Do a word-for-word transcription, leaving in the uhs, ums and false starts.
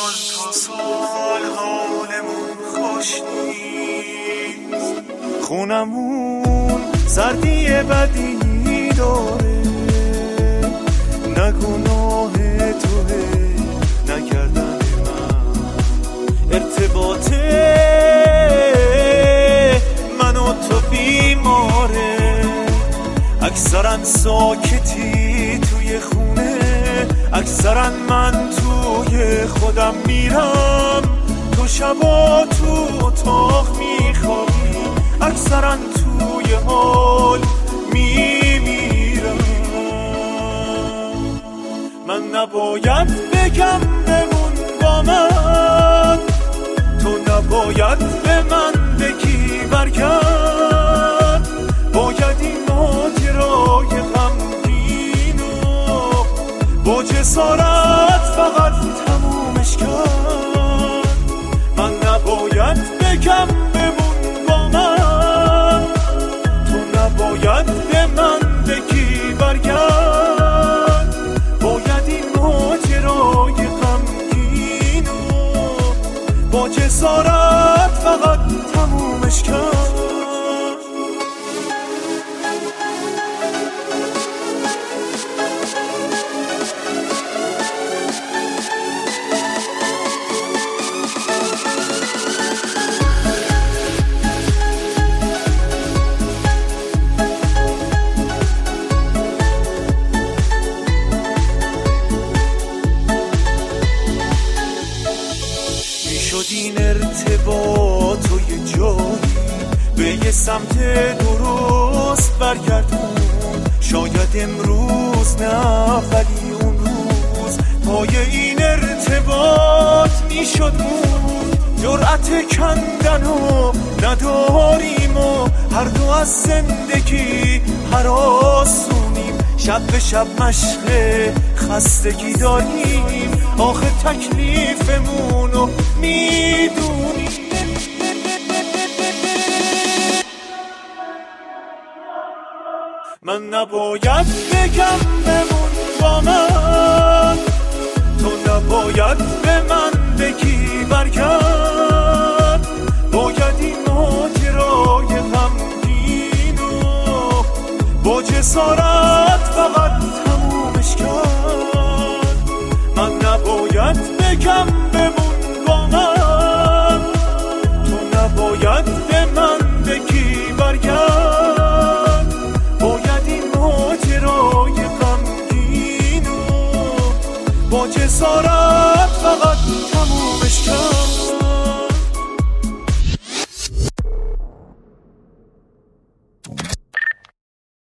سال تا سال حالمون خوش نیست، خونمون سردی بدی داره، نه گناه توه نکردن من، ارتباط من و تو بیماره، اکثرا ساکتی توی خونه، اکثرا من توی خودم میرم، تو شبا تو اتاق میخوابی، اکثرا توی حال میمیرم. من نباید بگم بمون با من، تو نباید به من بگی برگرد، باید این ماجرای غمگینو با جسارت فقط تمومش کرد. من نباید بگم بمون با من، تو نباید به من بگی برگرد، باید این ماجرای غمگینو با جسارت فقط تمومش کرد. این ارتباط و یه جایی به یه سمت درست برگردون، شاید امروز نه ولی اون روز پای این ارتباط میشد مون، جرأت کندن و نداریم و هر دو از زندگی هراسونیم، شب به شب مشق خستگی داریم، آخه تکلیفمونو میدونیم. من نباید بگم بمون با من، تو نباید به من بگی برگرد، باید این ماجرای غمگینو با جسارت فقط تمومش کرد. من نباید بگم بمون با من، تو نباید به من بگی برگرد، باید این ماجرای غمگینو با جسارت فقط تمومش